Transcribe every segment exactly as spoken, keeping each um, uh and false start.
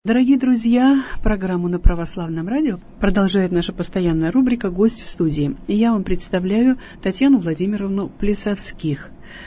Дорогие друзья, программу на Православном радио продолжает наша постоянная рубрика «Гость в студии». И я вам представляю Татьяну Владимировну Плесовских,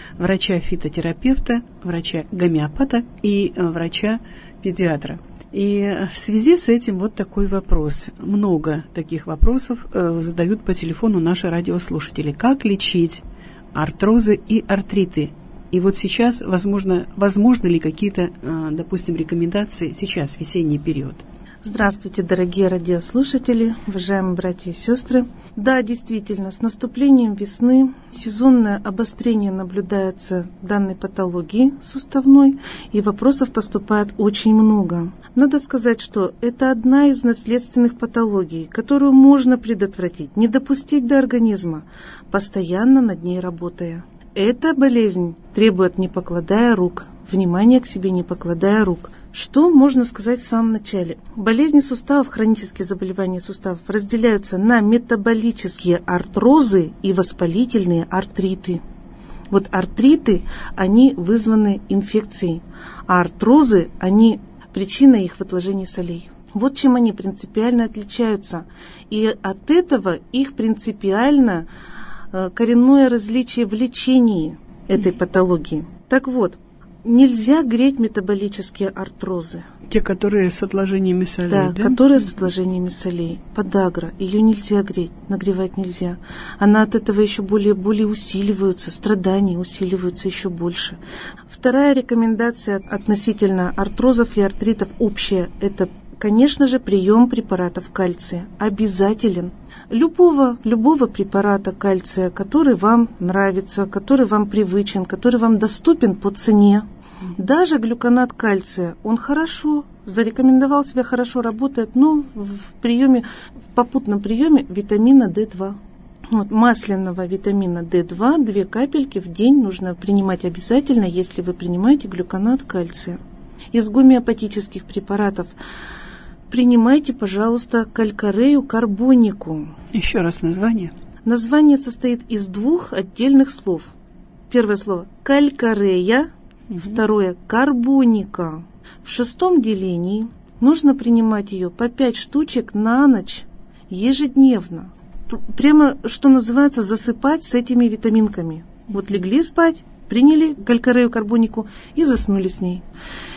врача-фитотерапевта, врача-гомеопата и врача-педиатра. И в связи с этим вот такой вопрос. Много таких вопросов задают по телефону наши радиослушатели. Как лечить артрозы и артриты? И вот сейчас, возможно, возможно ли какие-то, допустим, рекомендации сейчас, в весенний период? Здравствуйте, дорогие радиослушатели, уважаемые братья и сестры. Да, действительно, с наступлением весны сезонное обострение наблюдается данной патологии суставной, и вопросов поступает очень много. Надо сказать, что это одна из наследственных патологий, которую можно предотвратить, не допустить до организма, постоянно над ней работая. Эта болезнь требует, не покладая рук, внимания к себе не покладая рук. Что можно сказать в самом начале? Болезни суставов, хронические заболевания суставов разделяются на метаболические артрозы и воспалительные артриты. Вот артриты, они вызваны инфекцией, а артрозы, они причина их в отложении солей. Вот чем они принципиально отличаются. И от этого их принципиально коренное различие в лечении этой патологии. Так вот, нельзя греть метаболические артрозы. Те, которые с отложениями солей, да? Да, которые с отложениями солей. Подагра, ее нельзя греть, нагревать нельзя. Она от этого еще более, более усиливаются, страдания усиливаются еще больше. Вторая рекомендация относительно артрозов и артритов общая, это, конечно же, прием препаратов кальция обязателен. Любого, любого препарата кальция, который вам нравится, который вам привычен, который вам доступен по цене. Даже глюконат кальция, он хорошо, зарекомендовал себя, хорошо работает, но в приеме, в попутном приеме витамина дэ два. Вот, масляного витамина дэ два, две капельки в день нужно принимать обязательно, если вы принимаете глюконат кальция. Из гомеопатических препаратов принимайте, пожалуйста, калькарею карбонику. Еще раз название. Название состоит из двух отдельных слов. Первое слово калькарея, угу. Второе карбоника. В шестом делении нужно принимать ее по пять штучек на ночь ежедневно. Прямо, что называется, засыпать с этими витаминками. Вот легли спать, приняли калькарею карбонику и заснули с ней.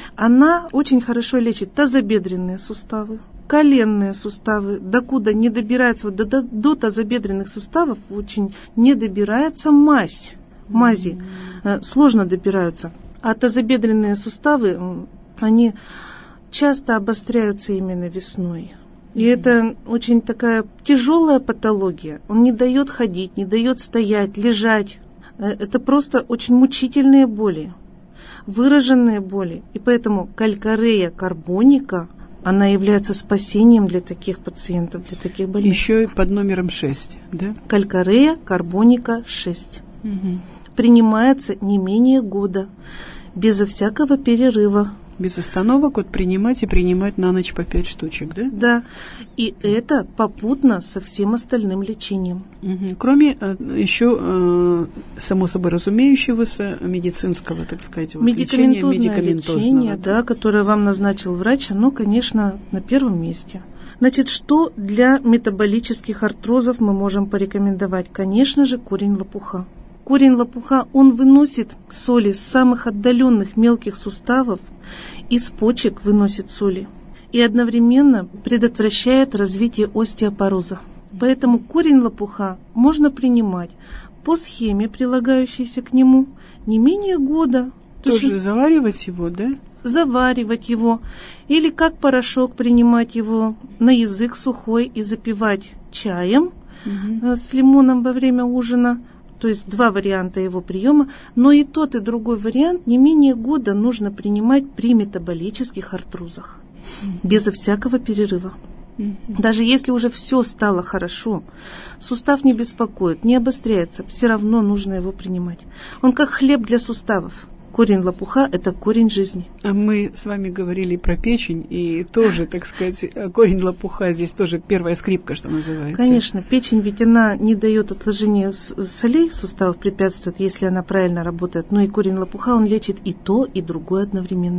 Она очень хорошо лечит тазобедренные суставы, коленные суставы, докуда не добирается, до, до, до тазобедренных суставов очень не добирается мазь, мази, mm-hmm. сложно добираются. А тазобедренные суставы, они часто обостряются именно весной. И mm-hmm. это очень такая тяжелая патология. Он не дает ходить, не дает стоять, лежать. Это просто очень мучительные боли. Выраженные боли. И поэтому калькарея карбоника, она является спасением для таких пациентов, для таких больных. Еще и под номером шесть, да? Калькарея карбоника шесть. Угу. Принимается не менее года, безо всякого перерыва. Без остановок вот принимать и принимать на ночь по пять штучек, да? Да. И это попутно со всем остальным лечением. Угу. Кроме э, еще, э, само собой разумеющегося, медицинского, так сказать, вот, лечения, медикаментозного. Лечение, да, которое вам назначил врач, оно, конечно, на первом месте. Значит, что для метаболических артрозов мы можем порекомендовать? Конечно же, корень лопуха. Корень лопуха, он выносит соли с самых отдаленных мелких суставов, из почек выносит соли и одновременно предотвращает развитие остеопороза. Поэтому корень лопуха можно принимать по схеме, прилагающейся к нему, не менее года. Тоже есть, заваривать его, да? Заваривать его или как порошок принимать его на язык сухой и запивать чаем угу. с лимоном во время ужина. То есть два варианта его приема, но и тот, и другой вариант не менее года нужно принимать при метаболических артрозах, mm-hmm. безо всякого перерыва. Mm-hmm. Даже если уже все стало хорошо, сустав не беспокоит, не обостряется, все равно нужно его принимать. Он как хлеб для суставов. Корень лопуха – это корень жизни. А мы с вами говорили про печень, и тоже, так сказать, корень лопуха здесь тоже первая скрипка, что называется. Конечно, печень ведь она не дает отложения солей суставов, препятствует, если она правильно работает. Но и корень лопуха, он лечит и то, и другое одновременно.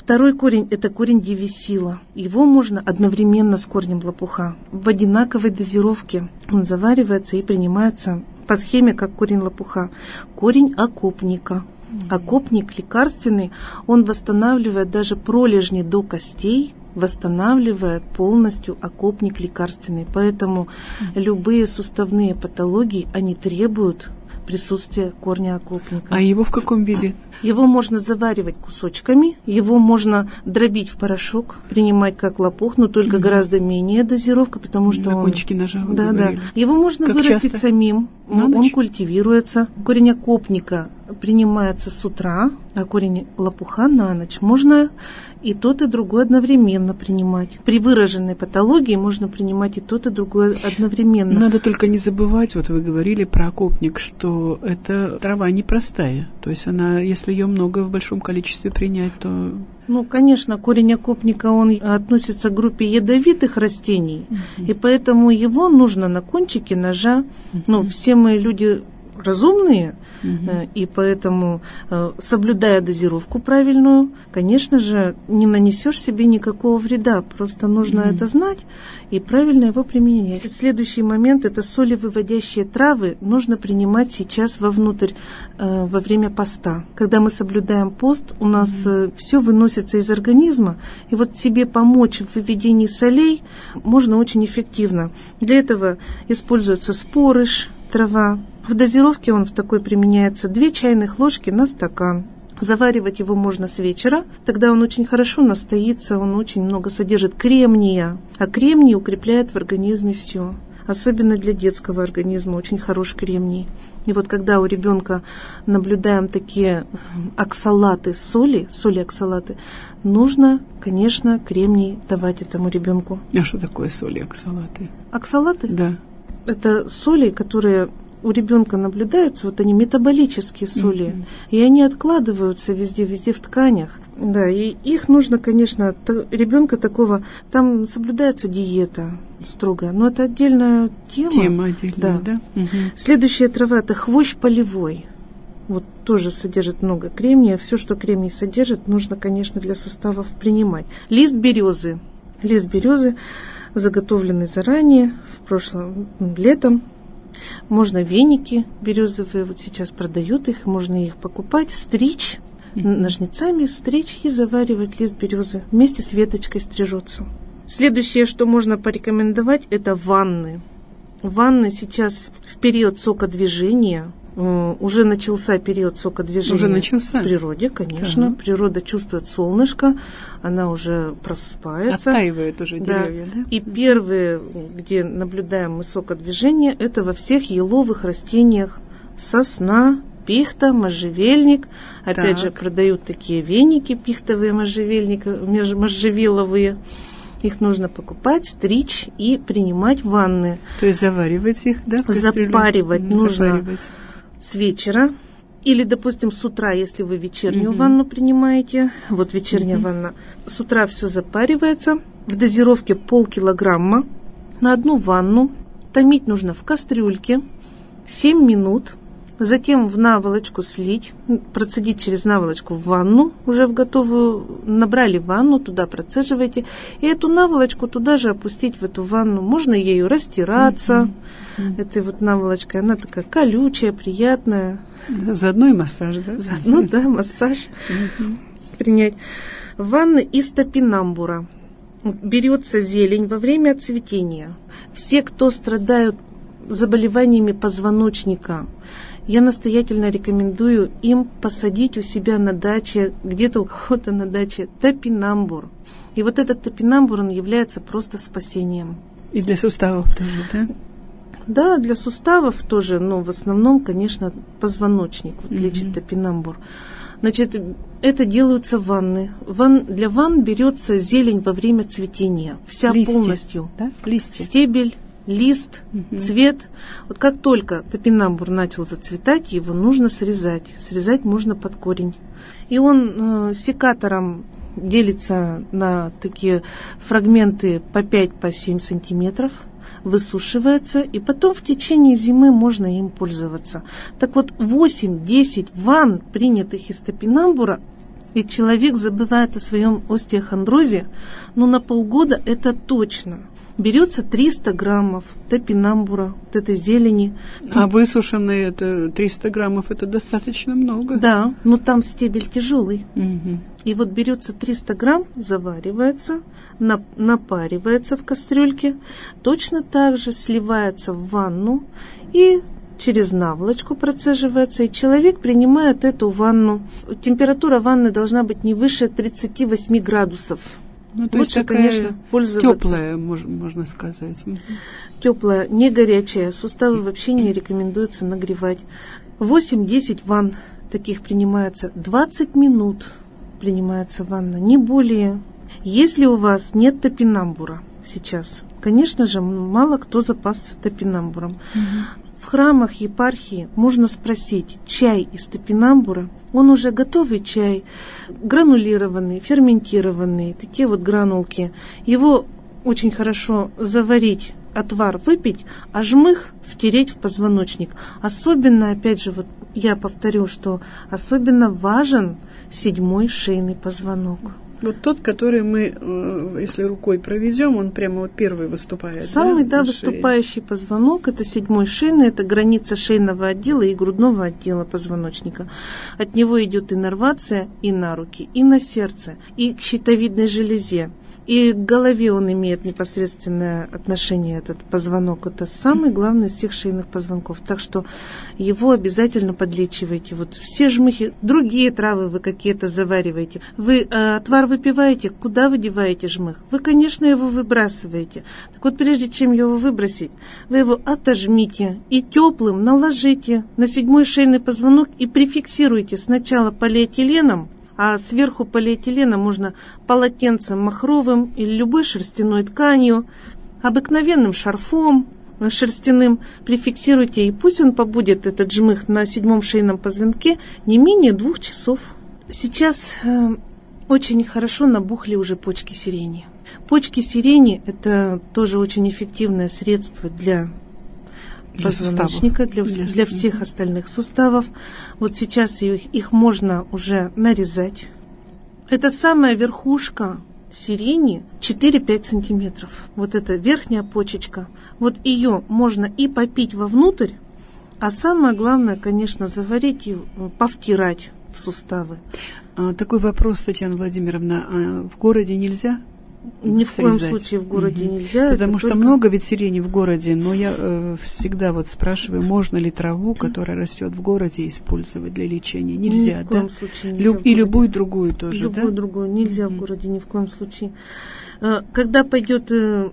Второй корень – это корень девисила. Его можно одновременно с корнем лопуха. В одинаковой дозировке он заваривается и принимается по схеме, как корень лопуха. Корень окопника. Окопник лекарственный, он восстанавливает даже пролежни до костей, восстанавливает полностью окопник лекарственный. Поэтому любые суставные патологии, они требуют присутствия корня окопника. А его в каком виде? Его можно заваривать кусочками, его можно дробить в порошок, принимать как лопух, но только mm-hmm. гораздо менее дозировка, потому что на он... кончике ножа. Да, да. Его можно как вырастить часто? самим, на он ночь? Культивируется. Корень окопника принимается с утра, а корень лопуха на ночь. Можно и тот, и другой одновременно принимать. При выраженной патологии можно принимать и тот, и другой одновременно. Надо только не забывать, вот вы говорили про окопник, что это трава непростая. То есть она, если ее много в большом количестве принять, то... Ну, конечно, корень окопника, он относится к группе ядовитых растений, uh-huh. и поэтому его нужно на кончике ножа. Uh-huh. Ну, все мы люди разумные, uh-huh. и поэтому, соблюдая дозировку правильную, конечно же, не нанесешь себе никакого вреда. Просто нужно uh-huh. это знать и правильно его применять. Следующий момент – это солевыводящие травы нужно принимать сейчас вовнутрь во время поста. Когда мы соблюдаем пост, у нас uh-huh. все выносится из организма, и вот себе помочь в выведении солей можно очень эффективно. Для этого используется спорыш, трава. В дозировке он в такой применяется две чайных ложки на стакан. Заваривать его можно с вечера, тогда он очень хорошо настоится, он очень много содержит кремния, а кремний укрепляет в организме все. Особенно для детского организма очень хорош кремний. И вот когда у ребенка наблюдаем такие оксалаты соли, соли-оксалаты, нужно, конечно, кремний давать этому ребенку. А что такое соли-оксалаты? Оксалаты? Да. Это соли, которые у ребенка наблюдаются, вот они метаболические соли, mm-hmm. и они откладываются везде, везде в тканях. Да, и их нужно, конечно, ребенка такого, там соблюдается диета строгая, но это отдельная тема. Тема отдельная, да. да? Угу. Следующая трава – это хвощ полевой. Вот тоже содержит много кремния. Все, что кремний содержит, нужно, конечно, для суставов принимать. Лист березы. Лист березы, заготовленный заранее, в прошлом летом. Можно веники березовые, вот сейчас продают их, можно их покупать, стричь, mm-hmm. ножницами стричь и заваривать лист березы. Вместе с веточкой стрижется. Следующее, что можно порекомендовать, это ванны. Ванны сейчас в период сокодвижения, уже начался период сокодвижения уже начался? В природе, конечно. Да. Природа чувствует солнышко, она уже просыпается. Оттаивает уже да. деревья, да? И первые, где наблюдаем мы сокодвижение, это во всех еловых растениях: сосна, пихта, можжевельник. Опять так. же, продают такие веники пихтовые, можжевельники, можжевеловые. Их нужно покупать, стричь и принимать ванны. То есть заваривать их, да? Запаривать нужно Запаривать. С вечера. Или, допустим, с утра, если вы вечернюю uh-huh. ванну принимаете. Вот вечерняя uh-huh. ванна. С утра все запаривается. В дозировке полкилограмма на одну ванну. Томить нужно в кастрюльке семь минут. Затем в наволочку слить, процедить через наволочку в ванну, уже в готовую, набрали ванну, туда процеживаете, и эту наволочку туда же опустить в эту ванну. Можно ею растираться, mm-hmm. этой вот наволочкой, она такая колючая, приятная. Заодно и массаж, да? Заодно, да, массаж mm-hmm. принять. Ванны из топинамбура. Берется зелень во время цветения. Все, кто страдают заболеваниями позвоночника, я настоятельно рекомендую им посадить у себя на даче, где-то у кого-то на даче, топинамбур. И вот этот топинамбур, он является просто спасением. И для суставов тоже, да? Да, для суставов тоже, но в основном, конечно, позвоночник вот, лечит mm-hmm. топинамбур. Значит, это делаются ванны. Ван, для ванн берется зелень во время цветения. Вся Листья, полностью. Да? Листья. Стебель, лист, угу. цвет. Вот как только топинамбур начал зацветать, его нужно срезать. Срезать можно под корень. И он э, секатором делится на такие фрагменты по пять-семь сантиметров, высушивается, и потом в течение зимы можно им пользоваться. Так вот, восемь-десять ванн, принятых из топинамбура, Ведь человек забывает о своем остеохондрозе, но на полгода это точно. Берется триста граммов топинамбура, вот этой зелени. А высушенные это триста граммов, это достаточно много. Да, но там стебель тяжелый. Угу. И вот берется триста грамм, заваривается, напаривается в кастрюльке, точно так же сливается в ванну и через наволочку процеживается, и человек принимает эту ванну. Температура ванны должна быть не выше тридцати восьми градусов. Ну, то Лучше, есть конечно, пользоваться. Теплая, можно сказать. Теплая, не горячая. Суставы вообще не рекомендуется нагревать. восемь-десять ванн таких принимается. двадцать минут принимается ванна, не более. Если у вас нет топинамбура сейчас, конечно же, мало кто запасся топинамбуром. Угу. В храмах епархии можно спросить, чай из топинамбура, он уже готовый чай, гранулированный, ферментированный, такие вот гранулки. Его очень хорошо заварить, отвар выпить, а жмых втереть в позвоночник. Особенно, опять же, вот я повторю, что особенно важен седьмой шейный позвонок. Вот тот, который мы, если рукой проведем, он прямо вот первый выступает. Самый, да, да выступающий позвонок, это седьмой шейный, это граница шейного отдела и грудного отдела позвоночника. От него идет иннервация и на руки, и на сердце, и к щитовидной железе. И к голове он имеет непосредственное отношение, этот позвонок. Это самый главный из всех шейных позвонков. Так что его обязательно подлечивайте. Вот все жмыхи, другие травы вы какие-то завариваете. Вы э, отвар выпиваете, куда вы деваете жмых? Вы, конечно, его выбрасываете. Так вот, прежде чем его выбросить, вы его отожмите и теплым наложите на седьмой шейный позвонок и прификсируйте сначала полиэтиленом, а сверху полиэтилена можно полотенцем махровым или любой шерстяной тканью, обыкновенным шарфом шерстяным прификсируйте, и пусть он побудет, этот жмых, на седьмом шейном позвонке не менее двух часов. Сейчас э, очень хорошо набухли уже почки сирени. Почки сирени – это тоже очень эффективное средство для Для позвоночника, для, для, для всех остальных суставов. Вот сейчас их, их можно уже нарезать. Это самая верхушка сирени четыре-пять сантиметров. Вот эта верхняя почечка. Вот ее можно и попить вовнутрь, а самое главное, конечно, заварить и повтирать в суставы. А, такой вопрос, Татьяна Владимировна. А в городе нельзя? Ни в срезать. коем случае в городе угу. нельзя. Потому что только... много ведь сирени в городе, но я э, всегда вот спрашиваю, можно ли траву, которая растет в городе, использовать для лечения? Нельзя, ни в коем да? случае нельзя. Люб... И любую другую тоже, любую да? другую нельзя угу. в городе ни в коем случае. Когда пойдет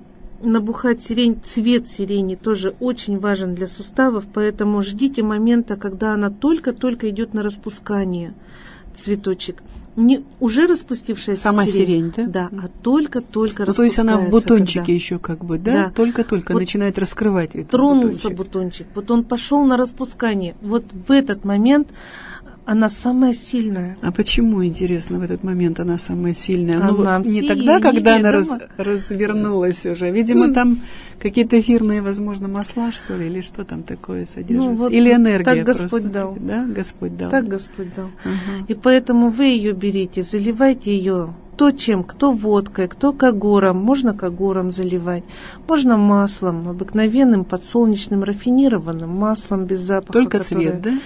набухать сирень, цвет сирени тоже очень важен для суставов, поэтому ждите момента, когда она только-только идет на распускание, цветочек. Не уже распустившаяся сама сирень, сирень, да? Да, а только-только ну, распускается. То есть она в бутончике когда... еще как бы, да? да. Только-только вот начинает раскрывать этот тронулся бутончик. бутончик, вот он пошел на распускание. Вот в этот момент она самая сильная. А почему, интересно, в этот момент она самая сильная? А ну, нам не сильнее, тогда, когда она раз, дома. развернулась уже. Видимо, там какие-то эфирные, возможно, масла, что ли, или что там такое содержится? Ну, вот или энергия так просто. Господь дал. Да, Господь дал. Так Господь дал. Угу. И поэтому вы ее берите, заливайте ее кто чем, кто водкой, кто кагором. Можно кагором заливать, можно маслом, обыкновенным подсолнечным рафинированным маслом без запаха. Только которое... цвет, да?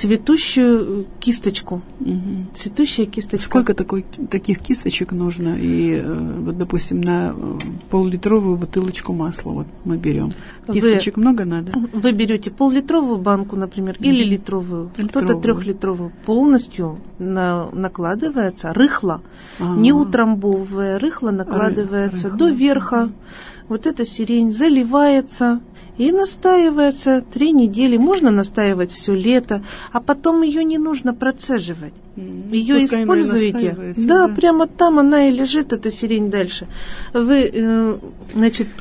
Цветущую кисточку. Угу. Цветущая кисточка. Сколько такой, таких кисточек нужно? И вот, допустим, на пол-литровую бутылочку масла вот мы берем. Кисточек вы, много надо? Вы берете пол-литровую банку, например, угу. или литровую, литровую. Кто-то трехлитровую. Полностью на, накладывается рыхло, А-а-а. не утрамбовывая, рыхло накладывается рыхло. До верха. Угу. Вот эта сирень заливается и настаивается три недели. Можно настаивать все лето, а потом ее не нужно процеживать. Ее Пускай используете. Да, да, прямо там она и лежит, эта сирень дальше. Вы, э, значит,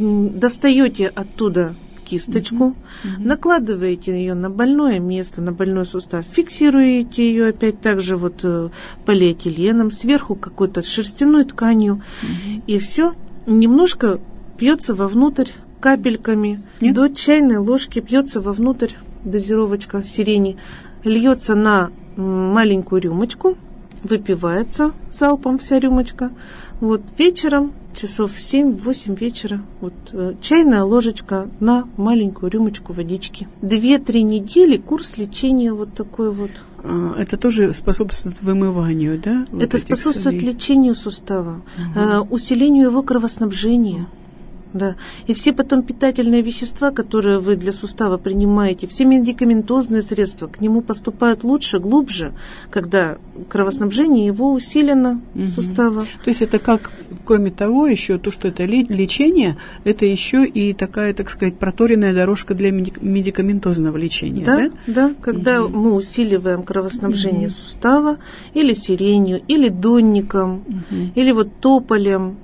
достаете оттуда кисточку, uh-huh. накладываете ее на больное место, на больной сустав, фиксируете ее опять также вот полиэтиленом, сверху какой-то шерстяной тканью, uh-huh. и все немножко пьется вовнутрь капельками. Нет? До чайной ложки пьется вовнутрь дозировочка сирени. Льется на маленькую рюмочку выпивается залпом вся рюмочка. Вот вечером, часов в семь-восемь вечера, вот э, чайная ложечка на маленькую рюмочку водички. Две-три недели курс лечения вот такой вот. А, это тоже способствует вымыванию, да? Вот это способствует солей. Лечению сустава, угу. э, усилению его кровоснабжения. Да. И все потом питательные вещества, которые вы для сустава принимаете, все медикаментозные средства к нему поступают лучше, глубже, когда кровоснабжение его усилено угу. сустава. То есть это как, кроме того, еще то, что это лечение, это еще и такая, так сказать, проторенная дорожка для медикаментозного лечения, да? Да, да, когда угу. мы усиливаем кровоснабжение угу. сустава или сиренью, или донником, угу. или вот тополем,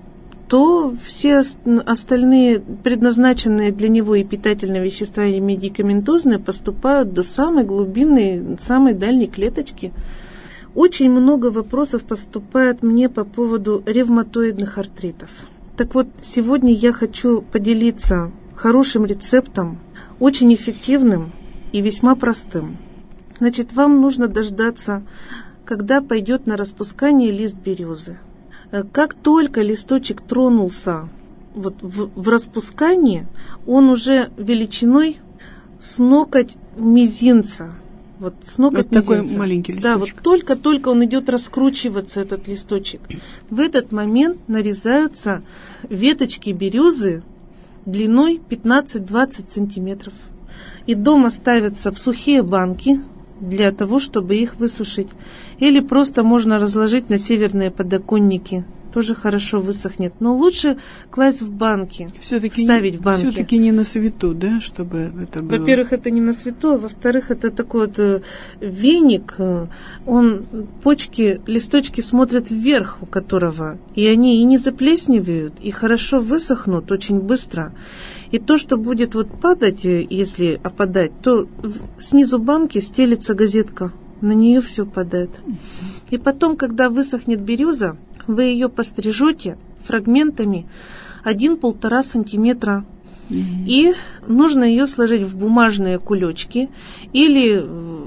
то все остальные предназначенные для него и питательные вещества, и медикаментозные поступают до самой глубинной, самой дальней клеточки. Очень много вопросов поступает мне по поводу ревматоидных артритов. Так вот, сегодня я хочу поделиться хорошим рецептом, очень эффективным и весьма простым. Значит, вам нужно дождаться, когда пойдет на распускание лист березы. Как только листочек тронулся вот в, в распускании, он уже величиной с ноготь мизинца. Вот с ноготь вот мизинца. Такой маленький листочек. Да, вот только-только он идет раскручиваться, этот листочек. В этот момент нарезаются веточки березы длиной пятнадцать-двадцать сантиметров. И дома ставятся в сухие банки для того, чтобы их высушить. Или просто можно разложить на северные подоконники. Тоже хорошо высохнет. Но лучше класть в банки, все-таки ставить не, в банки. Все-таки не на свету, да, чтобы это было? Во-первых, это не на свету, а во-вторых, это такой вот веник. Он, почки, листочки смотрят вверх у которого. И они и не заплесневеют, и хорошо высохнут очень быстро. И то, что будет вот падать, если опадать, то снизу банки стелится газетка. На нее все падает. И потом, когда высохнет береза, вы ее пострижете фрагментами один-полтора сантиметра. Mm-hmm. И нужно ее сложить в бумажные кулечки или...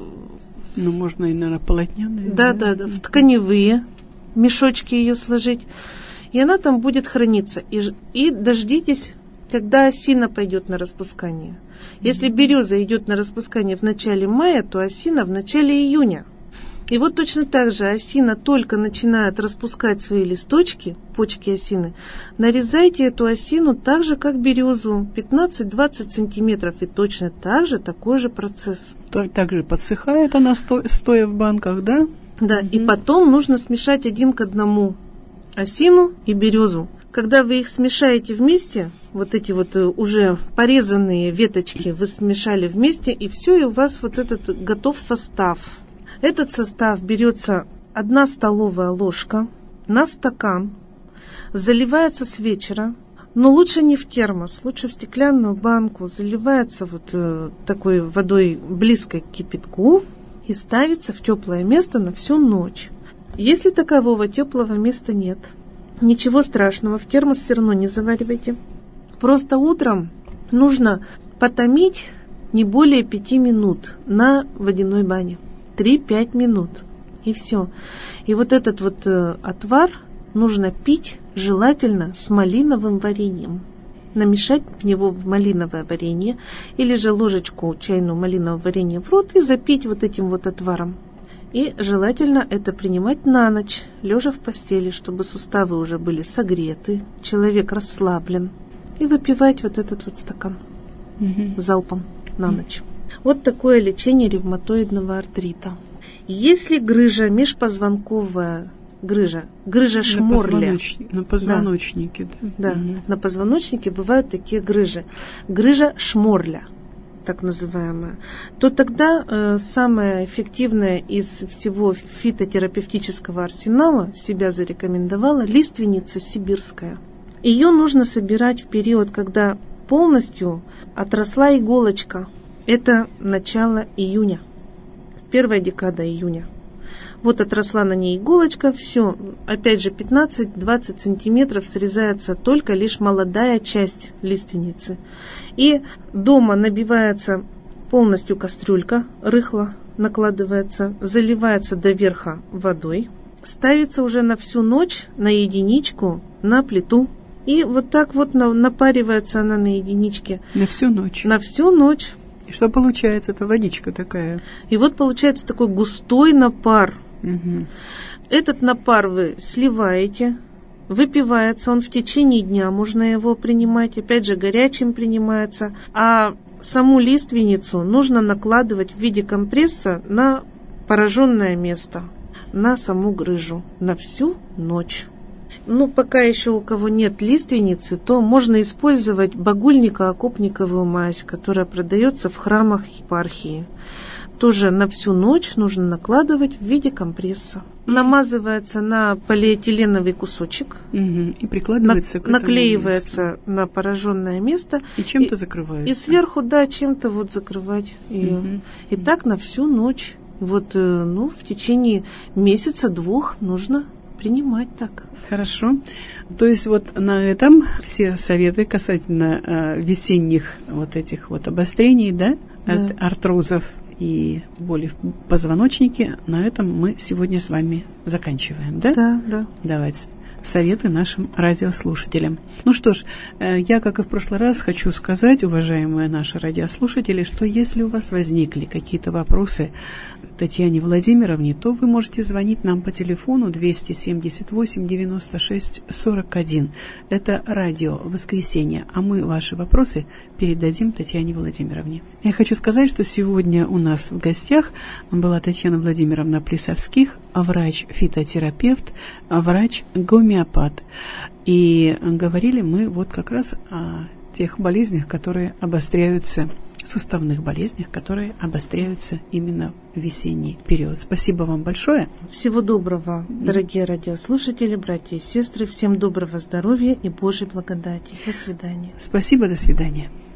Ну, можно и, наверное, полотняные. Да, да, да, в тканевые мешочки ее сложить. И она там будет храниться. И, и дождитесь, когда осина пойдет на распускание. Если береза идет на распускание в начале мая, то осина в начале июня. И вот точно так же осина только начинает распускать свои листочки, почки осины, нарезайте эту осину так же, как березу, пятнадцать-двадцать сантиметров. И точно так же такой же процесс. Также подсыхает она, стоя в банках, да? Да, угу. И потом нужно смешать один к одному осину и березу. Когда вы их смешаете вместе, вот эти вот уже порезанные веточки вы смешали вместе, и все, и у вас вот этот готов состав. Этот состав берется одна столовая ложка на стакан, заливается с вечера, но лучше не в термос, лучше в стеклянную банку, заливается вот э, такой водой близкой к кипятку и ставится в теплое место на всю ночь. Если такового теплого места нет, ничего страшного, в термос все равно не заваривайте. Просто утром нужно потомить не более пяти минут на водяной бане. три-пять минут. И все. И вот этот вот э, отвар нужно пить желательно с малиновым вареньем. Намешать в него малиновое варенье или же ложечку чайную малинового варенья в рот и запить вот этим вот отваром. И желательно это принимать на ночь, лежа в постели, чтобы суставы уже были согреты, человек расслаблен. И выпивать вот этот вот стакан угу. залпом на ночь. Вот такое лечение ревматоидного артрита. Если грыжа межпозвонковая, грыжа, грыжа шморля. На позвоночнике. Да, да. да. Угу. На позвоночнике бывают такие грыжи. Грыжа шморля, так называемая. То тогда э, самая эффективная из всего фитотерапевтического арсенала себя зарекомендовала лиственница сибирская. Ее нужно собирать в период, когда полностью отросла иголочка. Это начало июня, первая декада июня. Вот отросла на ней иголочка, все, опять же пятнадцать-двадцать сантиметров срезается только лишь молодая часть лиственницы. И дома набивается полностью кастрюлька, рыхло накладывается, заливается до верха водой. ставится уже на всю ночь, на единичку, на плиту. И вот так вот напаривается она на единичке. На всю ночь? На всю ночь. И что получается? Это водичка такая. И вот получается такой густой напар. Угу. Этот напар вы сливаете, выпивается он в течение дня, можно его принимать, опять же горячим принимается. А саму лиственницу нужно накладывать в виде компресса на пораженное место, на саму грыжу, на всю ночь. Ну, пока еще у кого нет лиственницы, то можно использовать багульнико-окопниковую мазь, которая продается в храмах епархии. Тоже на всю ночь нужно накладывать в виде компресса. Намазывается на полиэтиленовый кусочек. Угу. И прикладывается на, к этому наклеивается месту. На пораженное место. И чем-то и, закрывается. И сверху, да, чем-то вот закрывать ее. Угу. И так на всю ночь. Вот, ну, в течение месяца-двух нужно принимать так. Хорошо. То есть вот на этом все советы касательно э, весенних вот этих вот обострений, да, да. От артрозов и боли в позвоночнике, на этом мы сегодня с вами заканчиваем, да? Да, да. Давайте советы нашим радиослушателям. Ну что ж, я, как и в прошлый раз, хочу сказать, уважаемые наши радиослушатели, что если у вас возникли какие-то вопросы Татьяне Владимировне, то вы можете звонить нам по телефону двести семьдесят восемь девяносто шесть сорок один. Это радио «Воскресенье», а мы ваши вопросы передадим Татьяне Владимировне. Я хочу сказать, что сегодня у нас в гостях была Татьяна Владимировна Плесовских, врач-фитотерапевт, врач-гомеопат. И говорили мы вот как раз о тех болезнях, которые обостряются, суставных болезнях, которые обостряются именно в весенний период. Спасибо вам большое. Всего доброго, дорогие радиослушатели, братья и сестры. Всем доброго здоровья и Божьей благодати. До свидания. Спасибо, до свидания.